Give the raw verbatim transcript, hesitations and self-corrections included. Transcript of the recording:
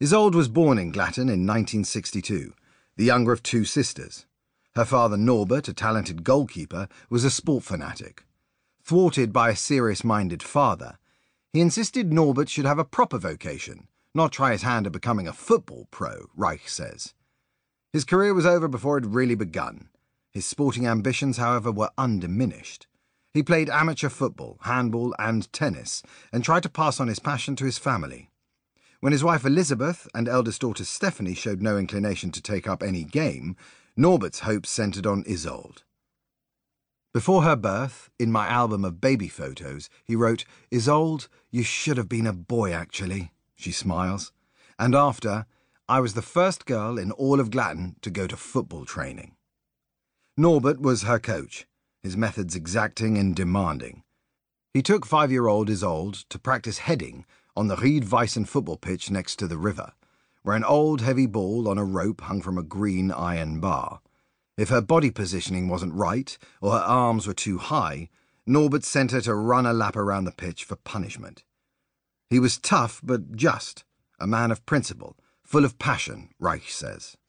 Isolde was born in Glatton in nineteen sixty-two, the younger of two sisters. Her father Norbert, a talented goalkeeper, was a sport fanatic. Thwarted by a serious-minded father, he insisted Norbert should have a proper vocation, not try his hand at becoming a football pro, Reich says. His career was over before it had really begun. His sporting ambitions, however, were undiminished. He played amateur football, handball and tennis, and tried to pass on his passion to his family. When his wife Elizabeth and eldest daughter Stephanie showed no inclination to take up any game, Norbert's hopes centred on Isolde. Before her birth, in my album of baby photos, he wrote, "Isolde, you should have been a boy, actually," she smiles. And after, "I was the first girl in all of Glatton to go to football training." Norbert was her coach, his methods exacting and demanding. He took five-year-old Isolde to practice heading on the Ried Weissen football pitch next to the river, where an old heavy ball on a rope hung from a green iron bar. If her body positioning wasn't right, or her arms were too high, Norbert sent her to run a lap around the pitch for punishment. He was tough but just, a man of principle, full of passion, Reich says.